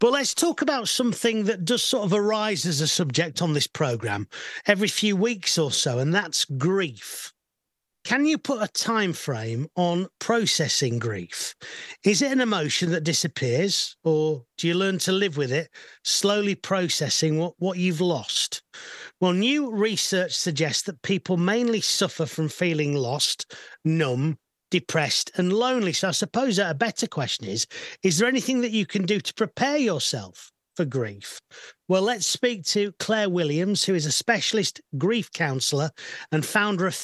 But let's talk about something that does sort of arise as a subject on this programme every few weeks or so, and that's grief. Can you put a time frame on processing grief? Is it an emotion that disappears, or do you learn to live with it, slowly processing what you've lost? Well, new research suggests that people mainly suffer from feeling lost, numb, depressed and lonely. So I suppose a better question is there anything that you can do to prepare yourself for grief? Well, let's speak to Claire Williams, who is a specialist grief counsellor and founder of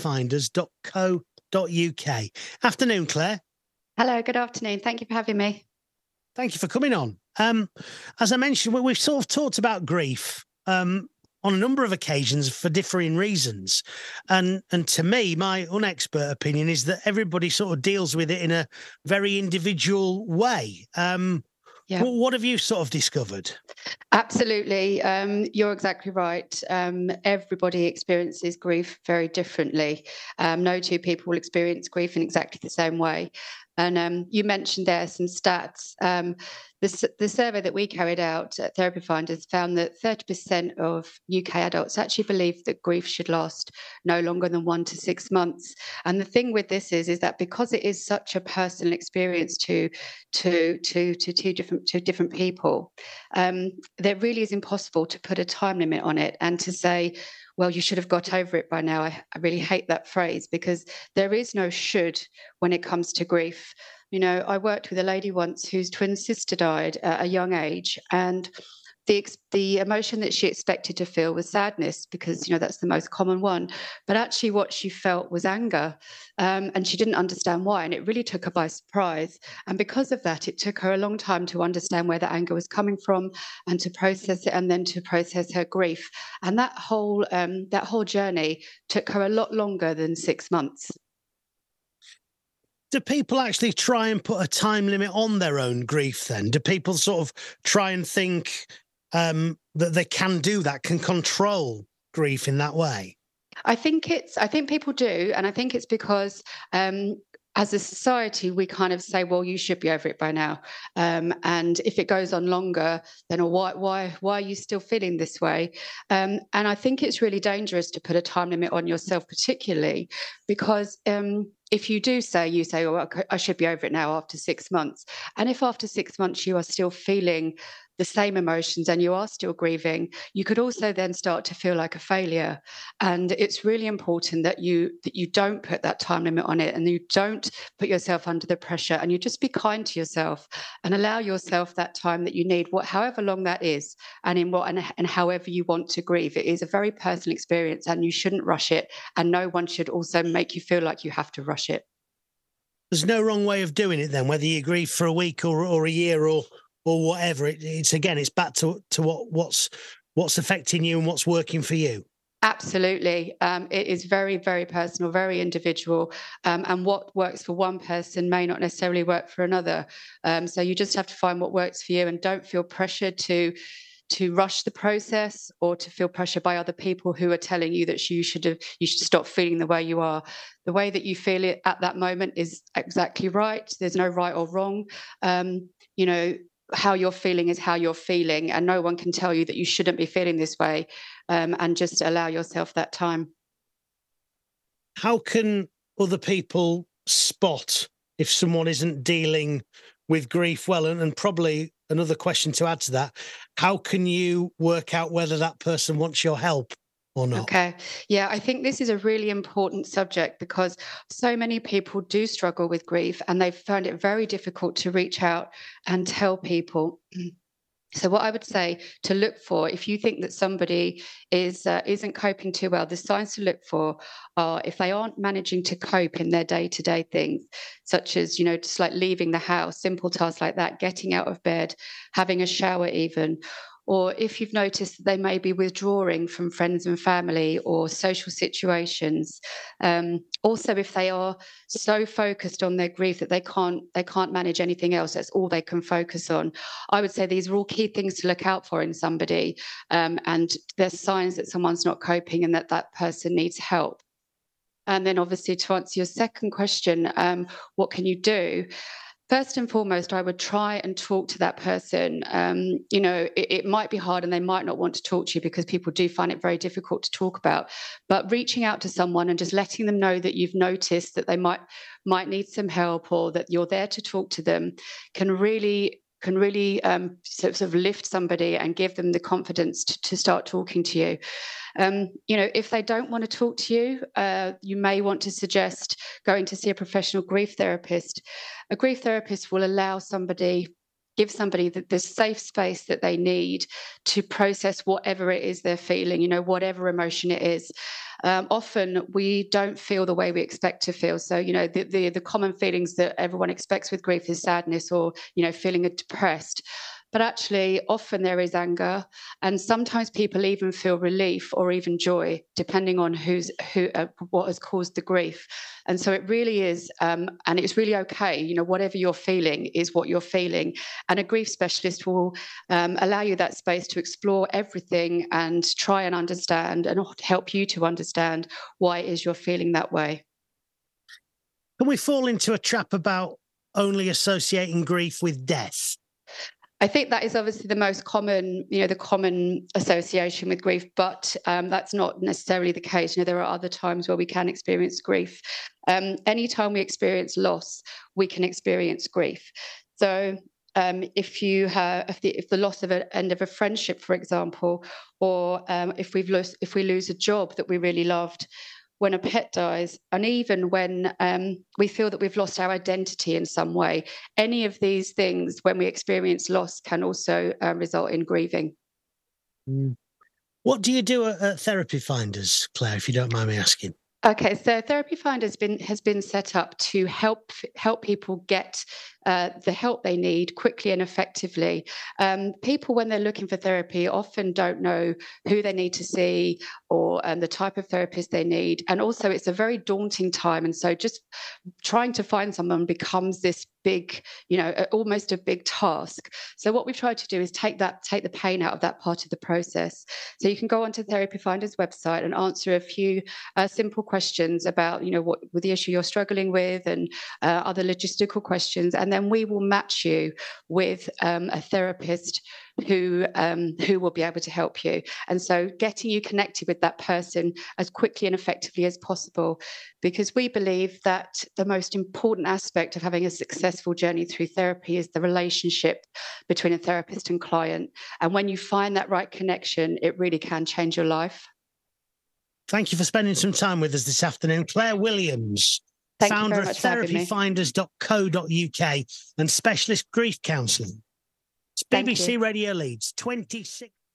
therapyfinders.co.uk. Afternoon, Claire. Hello, good afternoon. Thank you for having me. Thank you for coming on. As I mentioned, we've sort of talked about grief on a number of occasions for differing reasons. And to me, my unexpert opinion is that everybody sort of deals with it in a very individual way. What have you sort of discovered? Absolutely. You're exactly right. Everybody experiences grief very differently. No two people will experience grief in exactly the same way. And you mentioned there some stats. The survey that we carried out at Therapy Finders found that 30% of UK adults actually believe that grief should last no longer than 1 to 6 months. And the thing with this is that because it is such a personal experience to different people, that really is impossible to put a time limit on it and to say, well, you should have got over it by now. I really hate that phrase because there is no should when it comes to grief. You know, I worked with a lady once whose twin sister died at a young age, and the emotion that she expected to feel was sadness because, you know, that's the most common one. But actually what she felt was anger, and she didn't understand why. And it really took her by surprise. And because of that, it took her a long time to understand where the anger was coming from and to process it and then to process her grief. And that whole journey took her a lot longer than 6 months. Do people actually try and put a time limit on their own grief then? Do people sort of try and think that they can do that, can control grief in that way? I think people do, and I think it's because as a society, we kind of say, well, you should be over it by now. And if it goes on longer, then why are you still feeling this way? And I think it's really dangerous to put a time limit on yourself, particularly because if you say, oh, I should be over it now after 6 months. And if after 6 months you are still feeling the same emotions and you are still grieving, you could also then start to feel like a failure. And it's really important that you don't put that time limit on it and you don't put yourself under the pressure, and you just be kind to yourself and allow yourself that time that you need, however long that is, and and however you want to grieve. It is a very personal experience and you shouldn't rush it, and no one should also make you feel like you have to rush it. There's no wrong way of doing it then, whether you grieve for a week or a year or whatever. It's back to what's affecting you and what's working for you. Absolutely. It is very, very personal, very individual. And what works for one person may not necessarily work for another. So you just have to find what works for you, and don't feel pressured to rush the process or to feel pressure by other people who are telling you that you should stop feeling the way you are. The way that you feel it at that moment is exactly right. There's no right or wrong. How you're feeling is how you're feeling, and no one can tell you that you shouldn't be feeling this way, and just allow yourself that time. How can other people spot if someone isn't dealing with grief well? And probably another question to add to that, how can you work out whether that person wants your help or not? Okay. Yeah, I think this is a really important subject because so many people do struggle with grief and they found it very difficult to reach out and tell people. So what I would say to look for, if you think that somebody isn't coping too well, the signs to look for are if they aren't managing to cope in their day-to-day things, such as, just like leaving the house, simple tasks like that, getting out of bed, having a shower even, or if you've noticed that they may be withdrawing from friends and family or social situations. Also, if they are so focused on their grief that they can't manage anything else, that's all they can focus on. I would say these are all key things to look out for in somebody, and there's signs that someone's not coping and that person needs help. And then obviously to answer your second question, what can you do? First and foremost, I would try and talk to that person. It might be hard and they might not want to talk to you because people do find it very difficult to talk about. But reaching out to someone and just letting them know that you've noticed that they might need some help, or that you're there to talk to them, can really sort of lift somebody and give them the confidence to start talking to you. If they don't want to talk to you, you may want to suggest going to see a professional grief therapist. A grief therapist will give somebody the safe space that they need to process whatever it is they're feeling, whatever emotion it is. Often we don't feel the way we expect to feel. So, the common feelings that everyone expects with grief is sadness, or, feeling depressed. But actually, often there is anger, and sometimes people even feel relief or even joy, depending on what has caused the grief. And so it really is, and it's really okay. Whatever you're feeling is what you're feeling, and a grief specialist will allow you that space to explore everything and try and understand and help you to understand why it is you're feeling that way. Can we fall into a trap about only associating grief with death? I think that is obviously the most common, the common association with grief, but that's not necessarily the case. There are other times where we can experience grief. Anytime we experience loss, we can experience grief. So if the loss of an end of a friendship, for example, or if we lose a job that we really loved, when a pet dies, and even when we feel that we've lost our identity in some way, any of these things, when we experience loss, can also result in grieving. What do you do at Therapy Finders, Claire, if you don't mind me asking? Okay, so Therapy Finders has been set up to help people get the help they need quickly and effectively. People, when they're looking for therapy, often don't know who they need to see, or the type of therapist they need. And also, it's a very daunting time. And so just trying to find someone becomes this big, almost a big task. So what we've tried to do is take the pain out of that part of the process. So you can go onto Therapy Finders website and answer a few simple questions about, what the issue you're struggling with, and other logistical questions. And then we will match you with a therapist who will be able to help you. And so getting you connected with that person as quickly and effectively as possible, because we believe that the most important aspect of having a successful journey through therapy is the relationship between a therapist and client. And when you find that right connection, it really can change your life. Thank you for spending some time with us this afternoon. Claire Williams, founder of therapyfinders.co.uk and specialist grief counselling. It's BBC Radio Leeds, 26.